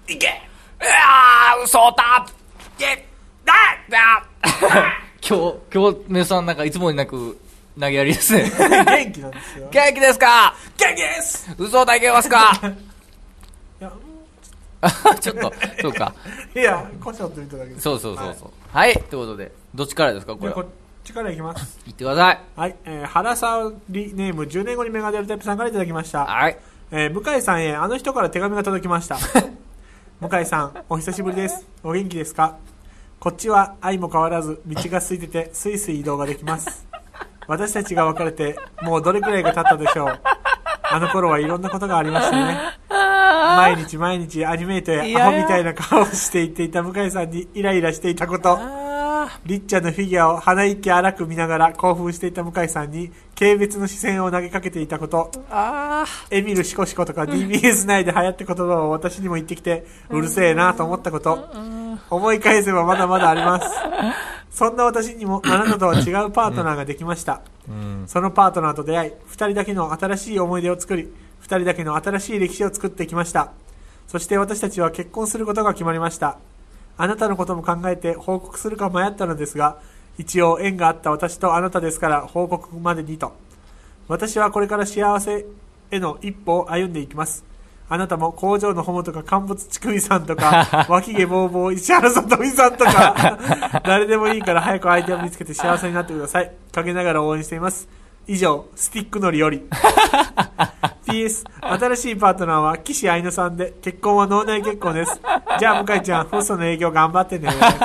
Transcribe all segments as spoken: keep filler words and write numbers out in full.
いけ、うわー、嘘だ、いけ、だ、だ、今日、今日、皆さんなんかいつもになく投げやりですね。 元気なんですよ。 元気ですか？ 元気です。 嘘だけますか？ いや、 ちょっと、そうか。 いや、コショウと言っただけです。 そうそうそうそう。はい、はい、ということで、どっちからですかこれ。 こっちからいきます。 言ってください。 はい、えー、原沙織ネームじゅうねんごにメガデルタイプさんからいただきました。 はい。 えー、向井さんへあの人から手紙が届きました。向井さん、お久しぶりです。お元気ですか？こっちは愛も変わらず道が空いててスイスイ移動ができます。私たちが別れてもうどれくらいが経ったでしょう。あの頃はいろんなことがありましたね。毎日毎日アニメートやアホみたいな顔をしていっていた向井さんにイライラしていたこと、りっちゃんのフィギュアを鼻息荒く見ながら興奮していた向井さんに軽蔑の視線を投げかけていたこと、 あエミルシコシコとか ディービーエス 内で流行った言葉を私にも言ってきてうるせえなと思ったこと、思い返せばまだまだあります。そんな私にもあなたとは違うパートナーができました、うん、そのパートナーと出会いふたりだけの新しい思い出を作りふたりだけの新しい歴史を作ってきました。そして私たちは結婚することが決まりました。あなたのことも考えて報告するか迷ったのですが、一応縁があった私とあなたですから報告までにと。私はこれから幸せへの一歩を歩んでいきます。あなたも工場のホモとか陥没ちくみさんとか脇毛ぼうぼう石原さとみさんとか誰でもいいから早く相手を見つけて幸せになってください。陰ながら応援しています。以上、スティックのりより。ピーエス 新しいパートナーは岸愛乃さんで、結婚は脳内結婚です。じゃあ向井ちゃん、ホストの営業頑張ってね。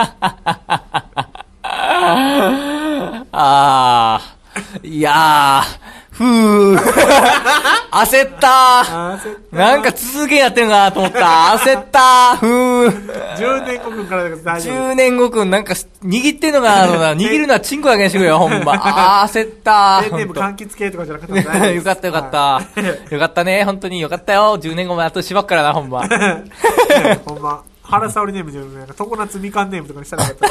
あー、いやー、ふー。焦ったー。なんか続けやってんかなと思った。焦ったー。ふー。 じゅうねんごくんからだから大丈夫。 じゅうねんごくんなんか握ってんのかな握るのはチンコだけにしてくれよ、ほんま。あー、焦ったー。 ペンネーム柑橘系とかじゃなかった。 よかったよかった。よかったね、本当によかったよ。じゅうねんごまであとしばっからな、ほんま。 ほんま。原沙織ネームじゃなくて、常夏みかんネームとかにしたらよかった。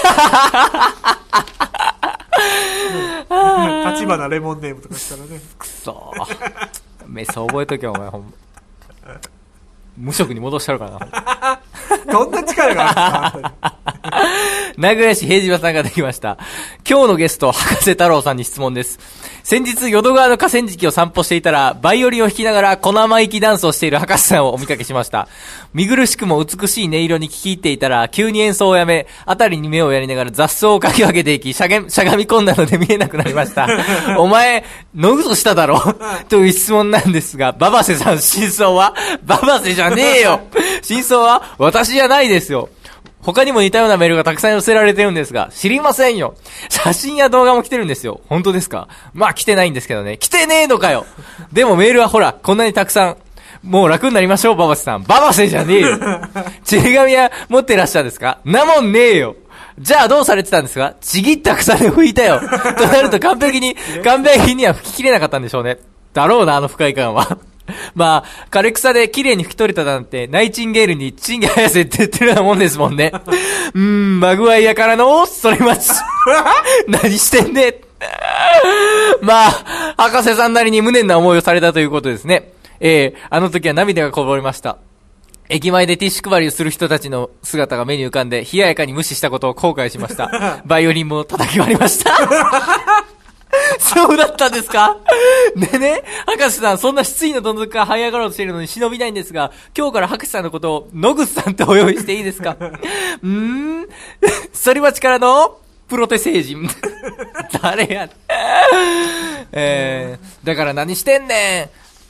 立花レモンネームとかしたらね。 くそー。メス覚えとけよ、お前、ほんま。無職に戻したるからな。どんな力があるんですか？ 名古屋市平島さんができました。今日のゲスト、博士太郎さんに質問です。先日、淀川の河川敷を散歩していたら、バイオリンを弾きながら小生意気ダンスをしている博士さんをお見かけしました。見苦しくも美しい音色に聞き入っていたら、急に演奏をやめ、あたりに目をやりながら雑草をかき分けていき、しゃが、しゃがみ込んだので見えなくなりました。お前、のぐそしただろという質問なんですが、ババセさん、真相はババセじゃねえよ。真相は私じゃないですよ。他にも似たようなメールがたくさん寄せられてるんですが、知りませんよ。写真や動画も来てるんですよ。本当ですか？まあ来てないんですけどね。来てねえのかよ。でもメールはほら、こんなにたくさん。もう楽になりましょう、ババセさん。ババセじゃねえよ。ちり紙は持ってらっしゃるんですか？なもんねえよ。じゃあどうされてたんですか？ちぎった草で拭いたよ。となると完璧に、完璧には拭ききれなかったんでしょうね。だろうな、あの不快感は。まあ、枯れ草で綺麗に拭き取れたなんて、ナイチンゲールにチンゲハヤセって言ってるようなもんですもんね。うーん、マグワイアからの、それ待ち。何してんね。まあ、博士さんなりに無念な思いをされたということですね。えー、あの時は涙がこぼれました。駅前でティッシュ配りをする人たちの姿が目に浮かんで、冷ややかに無視したことを後悔しました。バイオリンも叩き割りました。そうだったんですか？でね、博士さん、そんな失意のどん底から這い上がろうとしているのに忍びないんですが、今日から博士さんのことを野口さんってお呼びしていいですか？うーん、反町からのプロテ星人。誰や、えー、だから何してんねん。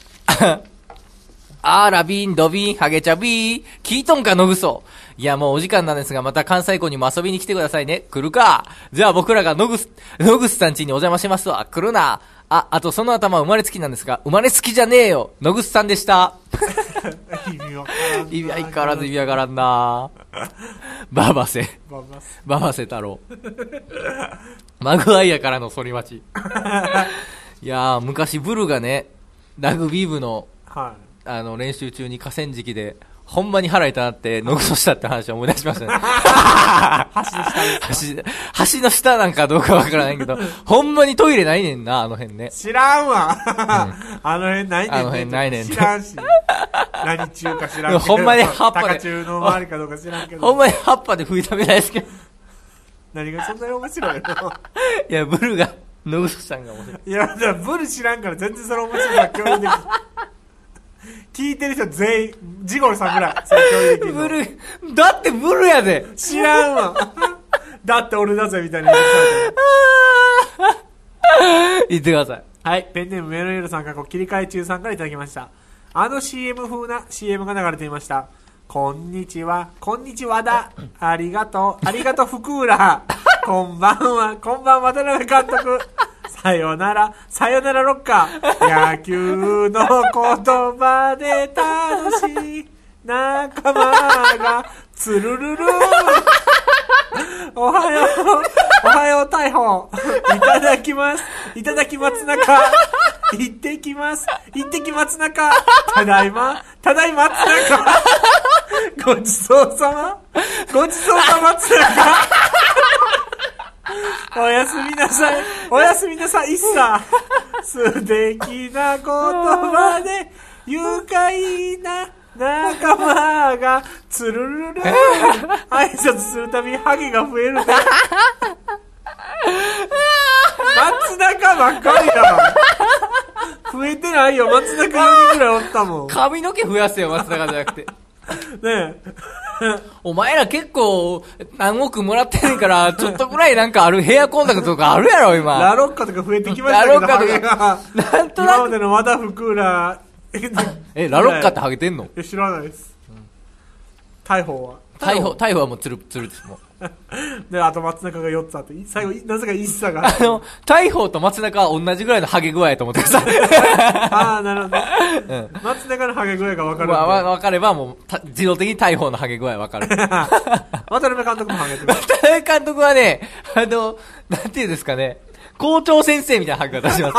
あーらビンドビンハゲチャビー聞いとんかのぐそ。いやもうお時間なんですが、また関西校にも遊びに来てくださいね。来るか。じゃあ僕らがのぐすのぐすさん家にお邪魔しますわ。来るな。あ、あとその頭生まれつきなんですが、生まれつきじゃねえよ。のぐすさんでした。 意味わからんな。 意味相変わらず意味わからんな。ババセババセババセ太郎。マグワイアからの反町。いやー昔ブルがね、ラグビー部の、 はい、 あの練習中に河川敷でほんまに腹痛なってのぐそしたって話を思い出しましたね。 橋の下ですか？ 橋、橋の下なんかどうかわからないけど、ほんまにトイレないねんな、あの辺ね。 知らんわ。うん、あの辺ないねん、ね。 あの辺ないねん。 知らんし。 何中か知らんけど。 ほんまに葉っぱで。 高中の周りかどうか知らんけど。 ほんまに葉っぱで食い食べないですけど。 何がそんなに面白いの？ いや、ブルが、野口さんが面白い。 いや、だからブル知らんから全然それ面白いから共有できる。聞いてる人全員、ジゴルさんぐらい、それ共有できるの。 ブル、だってブルやで。 知らんわ。だって俺だぜ、みたいな言ってたから。 言ってください。 はい。ペンネームメロエルさんから切り替え中さんからいただきました。あの シーエム 風な シーエム が流れていました。こんにちは。こんにちはだ。ありがとう。ありがとう、福浦。こんばんは。こんばんは、渡辺監督。さよなら。さよならロッカー。野球の言葉で楽しい仲間が、つるるる。おはよう。おはよう、逮捕。いただきます。いただき松中。行ってきます。行ってき松中。ただいま。ただいま松中。ごちそうさま。ごちそうさま松中。おやすみなさい。おやすみなさい。いっさ。素敵な言葉で愉快な仲間がつるるる。挨拶するたびハゲが増えるね。松中ばっかりだ。増えてないよ。松中よにんぐらいおったもん。 髪の毛増やせよ、松坂じゃなくて。 ねえ。 お前ら結構何億もらってんねんから、ちょっとぐらいなんかあるヘアコンタクトとかあるやろ、今。 ラロッカとか増えてきましたけど、 ラロッカとか。なんとなく。 今までの和田福浦。 え、ラロッカってハゲてんの？ いや、知らないです。大砲は。 大砲、大砲はもうつる、つるです、もう。 で、あと松中がよっつあって、最後、なぜか一茶が。 あの、大砲と松中は同じぐらいのハゲ具合やと思ってください。 ああ、なるほど。うん、松中のハゲ具合が分かる。 まあ、分かればもう、自動的に大砲のハゲ具合分かる。 渡辺監督もハゲてる。 渡辺監督はね、あの、なんていうんですかね、校長先生みたいなハゲ方します。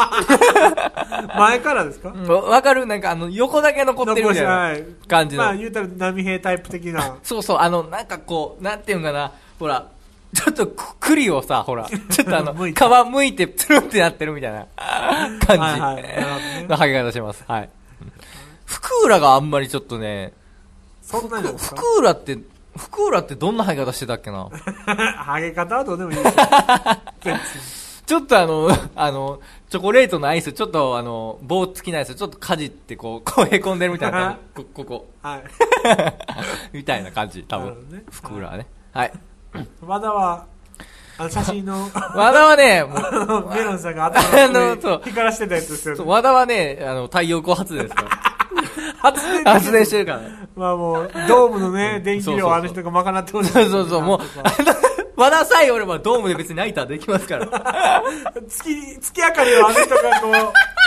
前からですか？ わかる？なんかあの、横だけ残ってるみたいな感じの。 まあ言うたら波平タイプ的な。 そうそう、あの、なんかこう、なんていうんかな、ほら、ちょっと栗をさ、ほら、ちょっとあの、皮むいてつるんってなってるみたいな感じはい、はいね、のハゲ方します。はい。福浦があんまりちょっとね、 そんなにですか？ 福浦って、福浦ってどんなハゲ方してたっけな？ ハゲ方はどうでもいいです。 ちょっとあの、あの、チョコレートのアイス、ちょっとあの、棒付きのアイス、ちょっとかじってこう、こうへこんでるみたいなこ、ここ。はい。みたいな感じ、多分。ね、福浦はね。はい。 和田は、あの、写真の。 和田はね、もう、メロンさんが頭の上に光らしてたやつですよね。 和田はね、あの、太陽光発電ですから。 発電発電してるからね。 まあもう、ドームのね、電気量をあの人が賄ってほしい。 そうそうそう、もう、和田さえおればドームで別にナイターできますから。 月、月明かりをあの人がこう、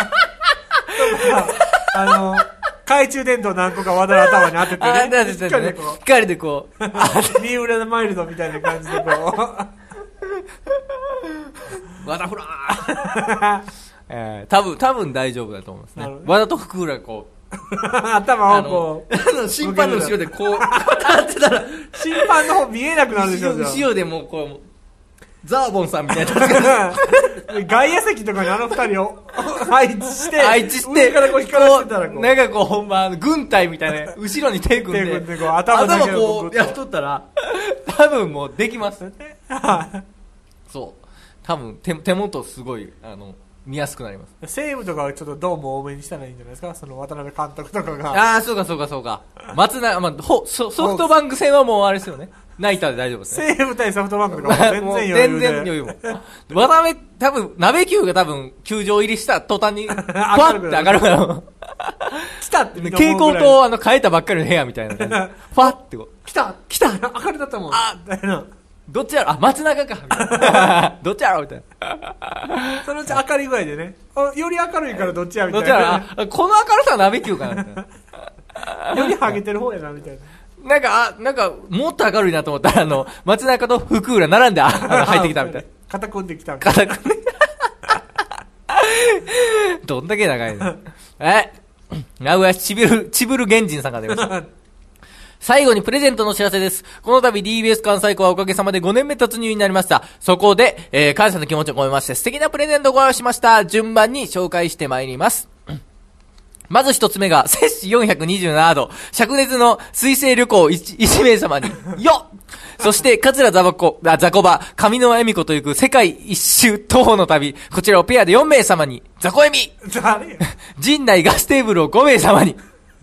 あの、懐中電灯何個か和田の頭に当ててね。 あ、当ててね。光でこう。 三浦マイルドみたいな感じでこう。 和田フラーえー、多分、多分大丈夫だと思いますね。和田と福浦こう。 頭をこう。 あの、審判の後ろでこう、立ってたら、 審判の方見えなくなるでしょ、 後ろでもうこう、ザーボンさんみたいな。 外野席とかにあの二人を配置して、 配置して、 上からこう光らしてたらこう。 なんかこう、ほんま、軍隊みたいな、後ろに手組んで、 手組んでこう、頭だけ頭こう、やっとったら、多分もうできます。そう。多分手、手元すごい、あの、見やすくなります。 西武とかはちょっとドーム多めにしたらいいんじゃないですか、その渡辺監督とかが。 ああ、そうかそうかそうか。松永、まあ、ほ、ソフトバンク戦はもうあれですよね。ナイターで大丈夫ですね。 西武対ソフトバンクとかも全然余裕で。 全然余裕も。渡辺、多分、鍋球が多分、球場入りした途端に、パッて上がるから。 来たって蛍光灯あの変えたばっかりの部屋みたいな感じ。ファってこう。 来た来た明るだったもん。あみたいな。 どっちやろあ、松中か。みたいなどっちやろみたいな。 そのうち明るい具合でね。より明るいからどっちやみたいな。 どっちやろこの明るさは鍋球かなみたいな。よりハゲてる方やなみたいな。 なんか、あ、なんか、もっと明るいなと思ったら、あの、松中と福浦並んで、あの、入ってきたみたいな。 肩組んできたみたいな。肩組んで。どんだけ長いのえ名古屋市ちびる、ちぶる原人さんが出ました。最後にプレゼントのお知らせです。この度 ディービーエス 関西校はおかげさまでごねんめ突入になりました。そこで、えー、感謝の気持ちを込めまして素敵なプレゼントをご用意しました。順番に紹介してまいります。 まず一つ目が、摂氏よんひゃくにじゅうななど、灼熱の水星旅行 1, 名様に、よっそして、桂ザバコ、あ、ザコバ、上野恵美子と行く世界一周徒歩の旅、こちらをペアでよんめいさまに、ザコエミ誰や陣内ガステーブルをごめいさまに、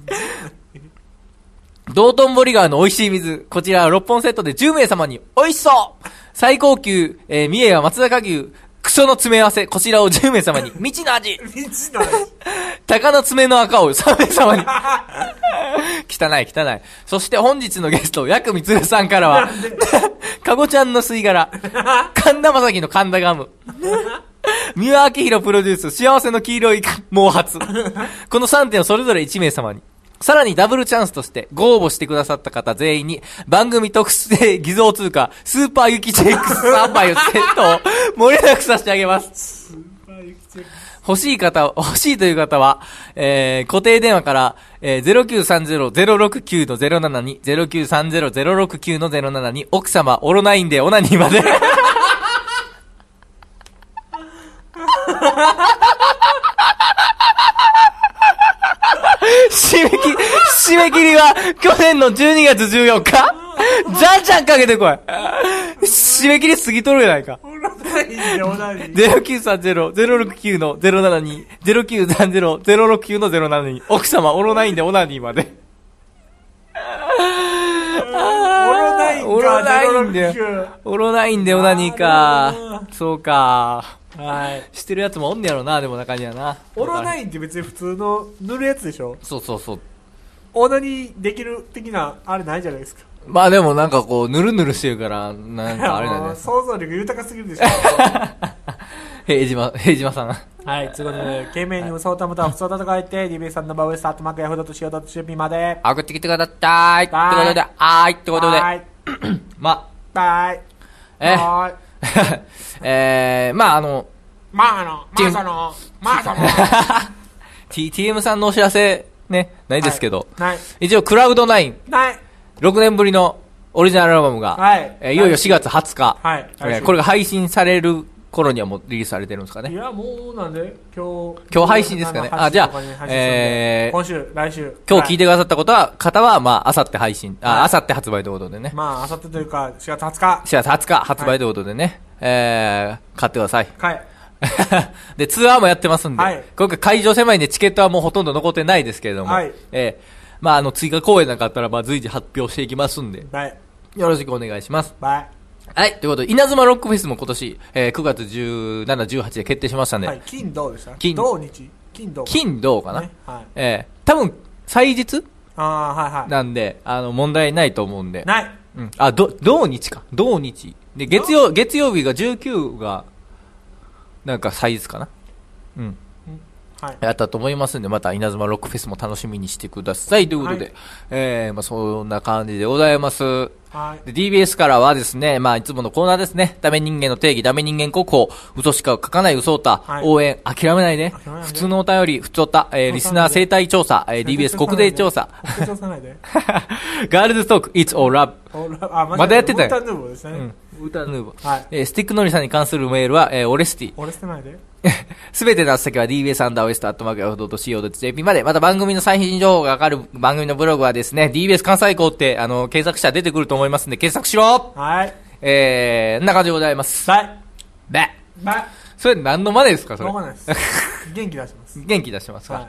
道頓堀川の美味しい水、こちらはろっぽんセットでじゅうめいさまに、美味しそう最高級、えー、三重は松坂牛、クソの詰め合わせ、こちらをじゅうめいさまに、未知の味未知の味鷹の爪の赤をさんめいさまに。汚い汚い。そして本日のゲスト、ヤクミツルさんからは、かごちゃんの吸い殻、神田正輝の神田ガム、三輪明宏プロデュース、幸せの黄色い毛髪。このさんてんをそれぞれいちめいさまに。さらにダブルチャンスとしてご応募してくださった方全員に番組特製偽造通貨スーパーユキチェックスさんまいをセットを盛りだく差し上げます。 スーパーユキチェック欲しい方、欲しいという方は、えー、固定電話から、えー、ゼロきゅうさんゼロ ゼロろくきゅう ゼロななに、ゼロきゅうさんゼロ ゼロろくきゅう ゼロななに、奥様、オロナインでオナニーまで。締め切り、締め切りは去年のじゅうにがつじゅうよっかじゃんじゃんかけてこい締め切り過ぎとるやないか。ゼロきゅうさんゼロ ゼロろくきゅう ゼロななに、ゼロきゅうさんゼロ ゼロろくきゅう ゼロななに、奥様、オロナインでオナニーまで。 オロナインか、 オロナインで、 ゼロろくきゅうオロナインでオナニーか。そうか。 はい。 知ってるやつもおんねやろな、でも中にはな。 オロナインって別に普通の塗るやつでしょ。 そうそうそう。 オナニーできる的な、あれないじゃないですか。 まあでもなんかこう、ぬるぬるしてるから、なんかあれだね。 想像力豊かすぎるでしょ。 平島、平島さん。 はい、ということで、懸命に嘘をたむとは普通だと書いて、ディービーエス さんのバウエスタートマークヤフードとしようとしゅうぴーまで。 送ってきてください。ってことで、はーい。ってことで。 はい。 ま、 はい。 えはい。 えー、まああの、 まああの、まあその、まあその。 T、ティーエム さんのお知らせ、ね、ないですけど。 ない。 一応、クラウドナイン。 ない。 ろくねんぶりのオリジナルアルバムが、 はいえー、いよいよしがつはつか、 はい、 えー、これが配信される頃にはもうリリースされてるんですかね。 いや、もうなんで、今日。 今日配信ですかね。あ、じゃあ、えー、 今週、来週。 今日聞いてくださったことは、方は、まあ、あさって配信、あ、あさって発売ということでね。 まあ、あさってというか、しがつはつか。 しがつはつか発売ということでね、はい、えー、買ってください。 はい。 で、ツアーもやってますんで、 はい、 今回会場狭いんでチケットはもうほとんど残ってないですけれども、はい、えー、まあ、あの、追加公演なんかあったら、まあ、随時発表していきますんで、 はい。 よろしくお願いします。 はい。 はい。ということで、稲妻ロックフェスも今年、えー、くがつじゅうしち、じゅうはちで決定しましたんで。 はい。金土でした金土日金土金土かな、 ね、はい。 えー、多分、祭日ああ、はいはい。 なんで、あの、問題ないと思うんで。 ない。 うん。あ、ど、土日か。土日。で、月曜、月曜日がじゅうくが、なんか祭日かな。うん。はい、やったと思いますんで、また稲妻ロックフェスも楽しみにしてください。ということで、はい、えー、まあそんな感じでございます。はい、で ディービーエス からはですね、まあいつものコーナーですね。ダメ人間の定義、ダメ人間国宝、嘘しか書かない嘘歌、はい、応援、諦めないで、普通のお便り、普通歌、えー、リスナー生態調査、えー、ディービーエス 国税調査、ガールズトーク、It's All Love。まだやってたよ。 ウータンヌーボーですね。 うんウータンヌーボー。 はい。 えー、スティックノリさんに関するメールは、えー、オレスティ。 オレステないで。 すべての宛先は ディービーエス アンダーウエストアットマークヤフードと シーオードットジェーピー まで。また番組の最新情報がわかる番組のブログはですね、ディービーエス 関西校って、あの、検索したら出てくると思いますんで、検索しろはい。 えー、んな感じでございます。 はい。 べ。 べ。 それ何の真似ですかそれ。 わかんないです。元気出してます。 元気出してますかはい。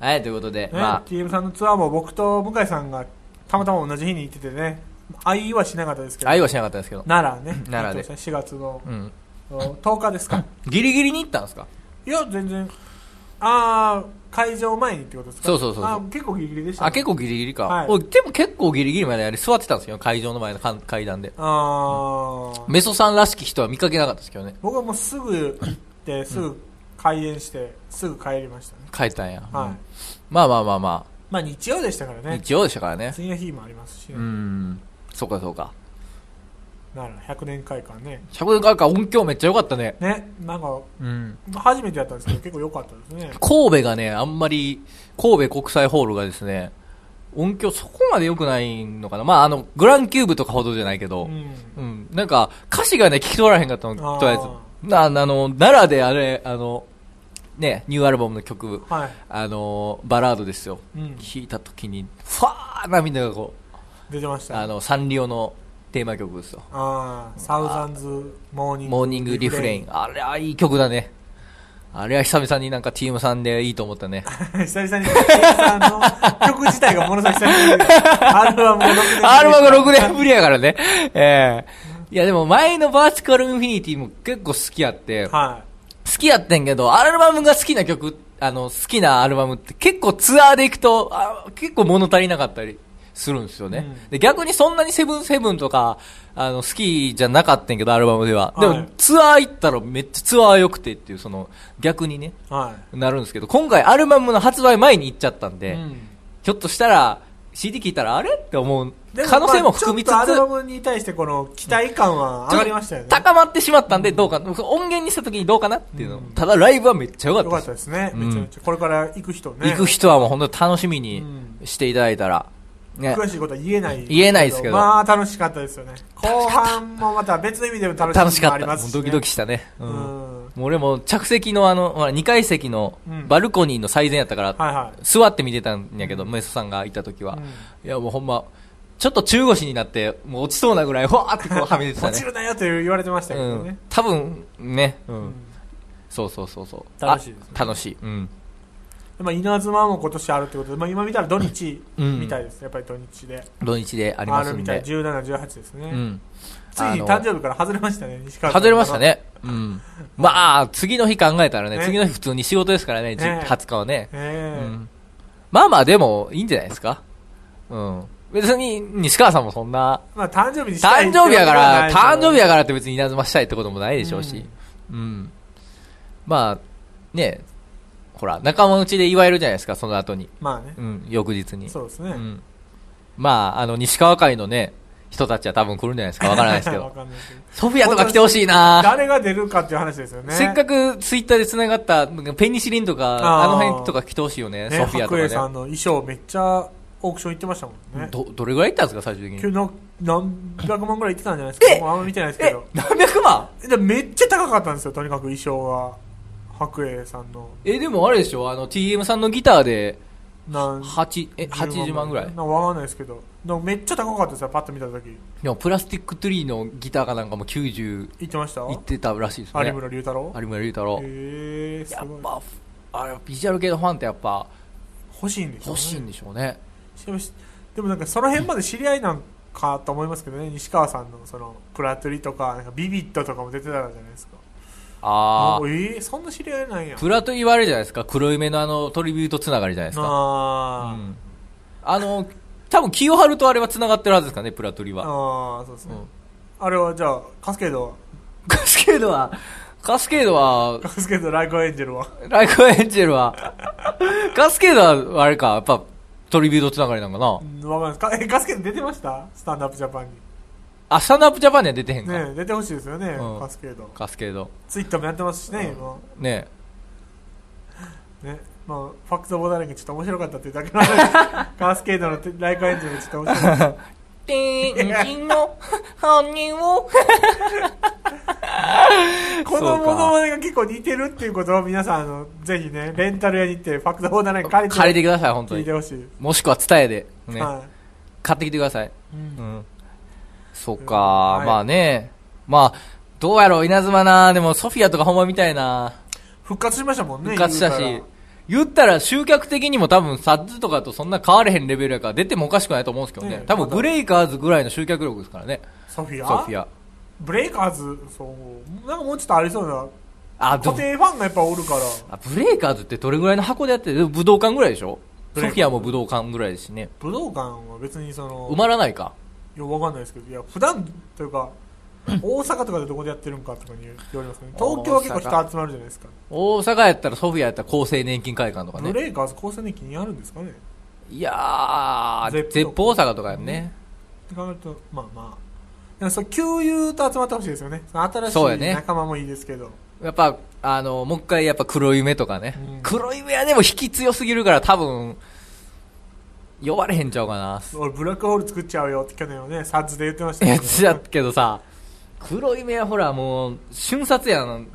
はい、ということで、 ね、まあ。ティーエム さんのツアーも僕と向井さんがたまたま同じ日に行っててね、愛はしなかったですけど。 愛はしなかったですけど。 奈良ね。 奈良で。 しがつの、うん、とおかですか。 ギリギリに行ったんですかいや、全然。ああ、会場前にってことですかそうそうそうそう。 あ結構ギリギリでした、ね。 あ、結構ギリギリか。 はい、 でも結構ギリギリまでやり座ってたんですよ、会場の前の階段で。 ああ、 うん。メソさんらしき人は見かけなかったですけどね。 僕はもうすぐ行って、すぐ開演して、すぐ帰りましたね。 帰ったんや。 はい。 うん、まあまあまあまあ。 まあ日曜でしたからね。 日曜でしたからね。 次の日もありますしね。 うん。そうかそうか。 ならひゃくねん会館ね。 ひゃくねん会館音響めっちゃ良かったね。 ね、なんか、 うん、 初めてやったんですけど結構良かったですね。 神戸がね、あんまり、神戸国際ホールがですね、音響そこまで良くないのかな。まあ、あの、グランキューブとかほどじゃないけど、うん。うん、なんか、歌詞がね、聞き取らへんかったの、とりあえず。な、あの、奈良であれ、あの、 ね、ニューアルバムの曲、 はい、 あのー、バラードですよ。うん、聴いた時に、ファー涙がこう、出てました。 あの、サンリオのテーマ曲ですよ。 ああ、サウザンズモーニングモーニングリフレイン。あれはいい曲だね。あれは久々になんか ティーエム さんでいいと思ったね。 久々に ティーエム さんの曲自体がものすごい久々に。アルバムがろくねんぶり。 アルバムがろくねんぶりやからね。ええー。いやでも前のバーチカルインフィニティも結構好きやって。はい。好きやってんけど、アルバムが好きな曲、あの、好きなアルバムって結構ツアーで行くと、あ結構物足りなかったりするんですよね。うん、で逆にそんなにセブンセブンとか、あの、好きじゃなかったんけど、アルバムでは。でも、はい、ツアー行ったらめっちゃツアー良くてっていう、その、逆にね、はい、なるんですけど、今回アルバムの発売前に行っちゃったんで、うん、ひょっとしたら、シーディー 聞いたらあれって思う可能性も含みつつ、まあ、 ちょっとアルバムに対してこの期待感は上がりましたよね。 高まってしまったんで、どうか、うん、音源にした時にどうかなっていうの。うん、ただライブはめっちゃ良かったです。 良かったですね。めちゃめちゃ。これから行く人ね。 行く人はもう本当に楽しみにしていただいたら。 ね、詳しいことは言えない言えないですけど、 まあ楽しかったですよね。後半もまた別の意味でも楽しかった。楽しかった。 ドキドキしたね。うん。うん、もう俺も着席のあのにかい席のバルコニーの最前やったから、うんはいはい、座って見てたんやけど、うん、メソさんがいた時は、うん、いやもうほんまちょっと中腰になってもう落ちそうなぐらいわーってこうはみ出てたね。 落ちるなよと言われてましたけどね。うん、 多分ね、うん、うん、そうそうそうそう。 楽しいです、ね。 楽しい。うん。 まあ、稲妻も今年あるってことで、まあ、今見たら土日みたいです、うん、やっぱり土日で土日でありますんであるみたい。 じゅうしち、じゅうはちですね、うん、ついに誕生日から外れましたね。西川さん外れましたね、うん、まあ次の日考えたらね、ね次の日普通に仕事ですからね、ねはつかはね、ねうん、まあまあでもいいんじゃないですか、うん、別に西川さんもそんな、 まあ、誕生日にしたい誕生日やから誕生日やからって別に稲妻したいってこともないでしょうし、うん、うん、まあねほら仲間内で祝えるじゃないですか、その後に。 まあね。 うん、翌日に。 そうですね。うん、 まあ、あの、西川会のね、人たちは多分来るんじゃないですか、わからないですけど。わかんないけど。ソフィアとか来てほしいな誰が出るかっていう話ですよね。 せっかくツイッターで繋がった、ペニシリンとか、あの辺とか来てほしいよね、ねソフィアとかね。 白江さんの衣装めっちゃオークション行ってましたもんね。 ど、どれぐらい行ったんですか、最終的に。 今日何百万ぐらい行ってたんじゃないですか。もうあんま見てないですけど。 え何百万でめっちゃ高かったんですよ、とにかく衣装が。白江さんのえでもあれでしょ、あの ティーエム さんのギターではちえはちじゅうまんぐらいなんかわかんないですけど、でもめっちゃ高かったですよ、パッと見た時。 でもプラスティックトゥリーのギターかなんかもきゅうじゅういってましたいってたらしいですね。 有村龍太郎有村龍太郎へえやっぱあれビジュアル系のファンってやっぱ欲しいんでしょうね。 欲しいんでしょうね。 でもなんかその辺まで知り合いなんかと思いますけどね、西川さんのそのプラトゥリとかなんかビビットとかも出てたじゃないですか。 ああ、 えー、そんな知り合いなんや。 プラと言われるじゃないですか、黒い目のあのトリビュートつながりじゃないですか。あ、うん、あの多分清春とあれはつながってるはずですかね、プラトリは。 ああそうですね、うん、あれはじゃあカスケードはカスケードはカスケードはカスケードライコエンジェルはライコエンジェルはカスケードはあれか、やっぱトリビュートつながりなんかな。 うん、わかんないですか。えカスケード出てました、スタンドアップジャパンに。 あ、スタンドアップジャパンには出てへんか。 ね出てほしいですよね、うん、カスケード。 カスケード。 ツイッターもやってますしね、今。 ねえ。ねまあ、ファックスオブダレンがちょっと面白かったっていうだけのカスケードのライカエンジンがちょっと面白かった。 天気の犯人をこのモノマネが結構似てるっていうことを皆さん、あの、ぜひね、レンタル屋に行って、ファックスオブダレン借りて。 借りてください、本当に。 聞いてほしい。 もしくは伝えで、ね、はい、買ってきてください。うん。うんそうか、はい、まあね。まあ、どうやろう、稲妻な。でも、ソフィアとかほんまみたいな。 復活しましたもんね。 復活したし。言ったら、集客的にも多分、サッズとかとそんな変われへんレベルやから、出てもおかしくないと思うんですけどね。ね多分、ブレイカーズぐらいの集客力ですからね。 ソフィアソフィア。 ブレイカーズ、そう。なんかもうちょっとありそうな。あ、固定ファンがやっぱおるから。 あ、ブレイカーズってどれぐらいの箱でやってる？武道館ぐらいでしょ？ソフィアも武道館ぐらいですしね。 武道館は別にその。 埋まらないか。 いや、わかんないですけど、いや、普段というか、大阪とかでどこでやってるんかとかに言われますね。東京は結構人集まるじゃないですか。 大阪やったらソフィアやったら厚生年金会館とかね。 ブレイカーズ厚生年金にあるんですかね。 いやー、絶法大阪とかやね。 って考えると、まあまあ。そう、旧友と集まってほしいですよね。新しい仲間もいいですけど。 やっぱ、あの、もう一回やっぱ黒い目とかね。うん、黒い目はでも引き強すぎるから多分、呼ばれへんちゃうかな。 俺ブラックホール作っちゃうよって去年はねサッズで言ってましたけど、 ね、やつやけどさ黒い目はほらもう瞬殺やん、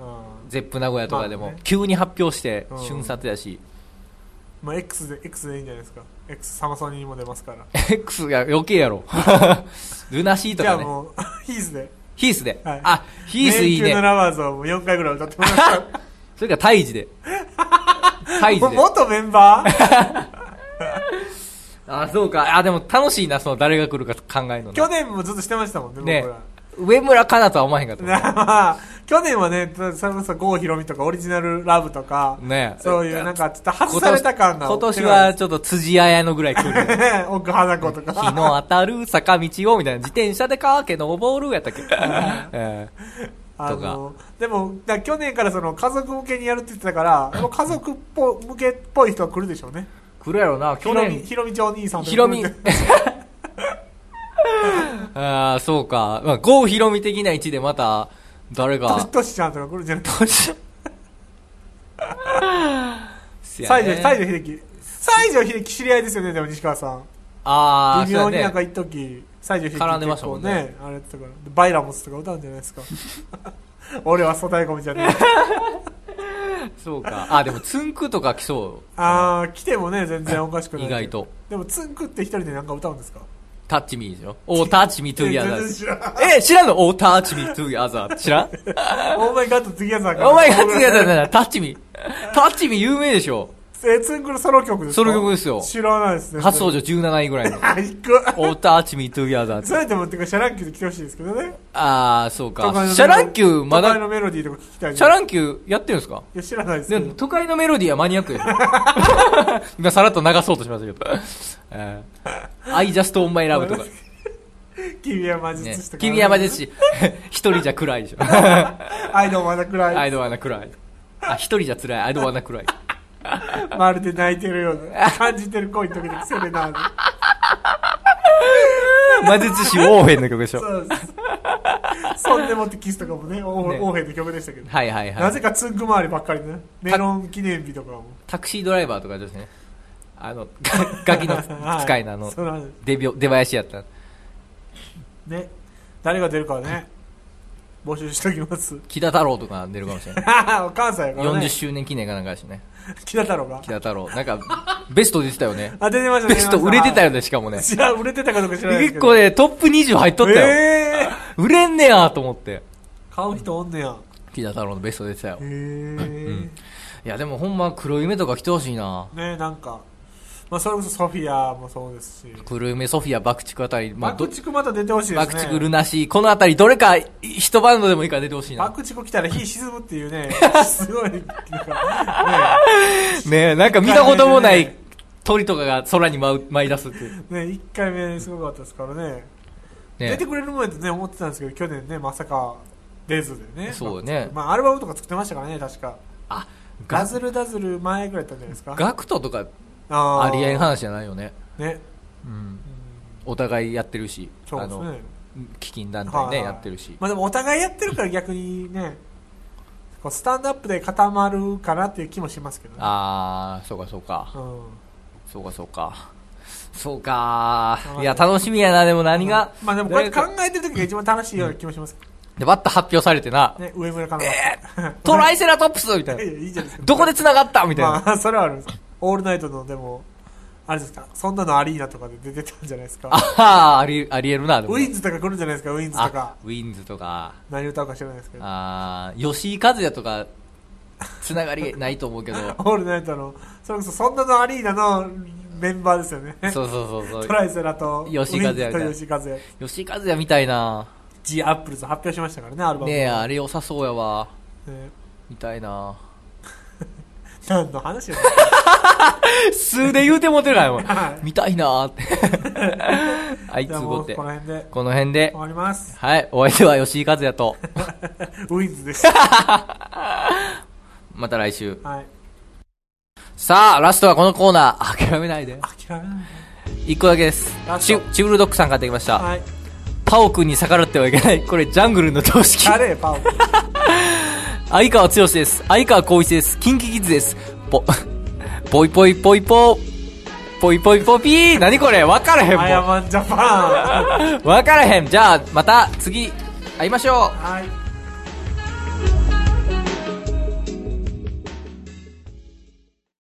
ゼップ名古屋とかでも、 まあね、 急に発表してうん瞬殺やし、 まあ X で X でいいんじゃないですか。 X サマソニにも出ますから。 X が余計やろルナシーとかね、 じゃあもうヒースでヒースで、 はい、 あヒースいい迷宮のね。 ラバーズをもうよんかいぐらい歌ってもらいましたそれからタイジでタイジで元メンバーあそうか。あでも楽しいな、その誰が来るか考えるのな。 去年もずっとしてましたもんね、 ね僕ら。 上村かなとは思わへんかったもんまあ、去年はね、それこそ郷ひろみとかオリジナルラブとか、 ねそういうなんかちょっと外された感が。 今年はちょっと辻彩乃ぐらい来る。 奥花子とか。 日の当たる坂道をみたいな、自転車でかけ登るやったっけ、えーあとかのでもだ去年からその家族向けにやるって言ってたからやっぱ家族っぽ向けっぽい人は来るでしょうね。 来るやろな。去年ひろみちお兄さんとかひろみああそうか、まあ、郷ひろみ的な位置でまた誰がとしちゃんとか来るんじゃないとし西条西条秀樹西条秀樹知り合いですよね。でも西川さんああ微妙にねなんか一時西条秀樹絡んでましたもんね結構あれやってたからバイラモスとか歌うんじゃないですか俺は粗大ゴミじゃねえそうか。あでもつんくとか来そう。 ああ来てもね全然おかしくない意外と。 でもつんくって一人でなんか歌うんですか。 タッチミーでしょ。おータッチミートゥギャザ全然知らんー。え、知らんのおータッチミートゥギャザー。知らんオーマイガッド次やさんからお前がトゥギャザーだタッチミー。タッチミー有名でしょ。 えつんくのソロ曲ですか。 ソロ曲ですよ。 知らないですね。 初登場じゅうなないぐらいの。 あ行くおータッチミートゥギャザーって。 それでもってかシャランキューで来てほしいですけどね。 あー、そうか。 都会のメロシャランキューま都会だ、 のメロディーとか聞きたい。 シャランキューやってるんですか。 いや知らないですけど。 でも都会のメロディーはマニアックですよ。今さらっと流そうとしましたけど。えー、I just on my love とか。 君は魔ね術師とか、 君は魔術師。一人じゃ暗いでしょ。 アイドンまだ暗い。 I don't wanna cry。あ、一人じゃ辛い。I don't wanna cry。 まるで泣いてるような感じてる声の時にセレナード。 魔術師オーフェンの曲でしょ。 そうですそんでもってキスとかもねオーねオーヘンの曲でしたけど、 はいはいはい。 なぜかツンク周りばっかりね。メロン記念日とかもタクシードライバーとかですね。あの、ガガキの使いのあのそうなんです、 出びょ出囃子やった。 ね、誰が出るかはね募集しときます木田太郎とか出るかもしれない。 関西やからね。 よんじゅっしゅうねん記念かなんかだしね。 木田太郎が木田太郎。なんか、ベスト出てたよね。 あ出てましたね。 ベスト売れてたよね。 ね、しかもね。 知らん売れてたかどうか知らないですけど結構ね、トップにじゅう入っとったよ。 えー、 売れんねやと思って。 買う人おんねや。 木田太郎のベスト出てたよ。 へいえ、 や、でもほんま黒夢とか来てほしいな。 ねなんか、まあ、それこそソフィアもそうですし、 黒夢、ソフィア、爆竹あたり、まあ、ど爆竹また出てほしいですね。 爆竹、ルナシー、このあたり、どれか一バンドでもいいから出てほしいな。 爆竹来たら火沈むっていうね、すごい、なんかねえ、なんか見たこともない鳥とかが空に舞う舞い出すっていう。 ね、ね、一回目すごかったですからね。出ねてくれるもんやとね、思ってたんですけど、去年ね、まさか出ずでね。 そうねまあ、アルバムとか作ってましたからね、確か。 あ、 ダズルダズル前ぐらいだったんじゃないですか。 ガクトとかあーありえん話じゃないよね。 ね。 うん。 うんお互いやってるし、 そうですね。 あの、基金団体ね、 はいはいやってるし。 まあでもお互いやってるから逆にね、こうスタンドアップで固まるかなっていう気もしますけどね。 あー、そうかそうか。 うん。 そうかそうか。そうかはいいや、楽しみやな、でも何が。 まあでもこうやって考えてる時が一番楽しいような気もします。 で、バッと発表されてな、 ね、上村かな。 トライセラトプスみたいな。 いやいいじゃないですか。 どこで繋がったみたいな。 まあ、それはあるんです。オールナイトの、でも、あれですか、そんなのアリーナとかで出てたんじゃないですか。 ああ、あり、ありえるな、でもウィンズとか来るんじゃないですか、ウィンズとあか。、 ウィンズとか、 何歌うか知らないですけど。 あー、吉井和也とか、つながりないと思うけど、 オールナイトの、それこそそんなのアリーナのメンバーですよね。 そうそうそうそう。 トライセラと、 吉井和也みたいなウィンズと吉井和也。 吉井和也みたいな。 G アップルズ発表しましたからね、アルバム。 ねえ、あれ良さそうやわ。 ねみたいな。 何の話やね数で言うてもてるからもうはい見たいなーって。あいじゃあもうつごって。 この辺でこの辺で終。わります。 はい、お相手は吉井和也と。 ウィンズでした。 また来週。 はい。 さあ、ラストはこのコーナー。諦めないで。 諦めない。 一個だけですラ。スチトチブルドッグさん買ってきました。 はい。 パオ君に逆らってはいけない。これジャングルの常識。 誰パオ。 相川剛です。相川光一です。キンキキッズです。ぽ、ぽいぽいぽいぽ、ぽいぽいぽぴー。何これわからへんもん。 アヤマンジャパン。 わからへん。じゃあ、また次、会いましょう。 はい。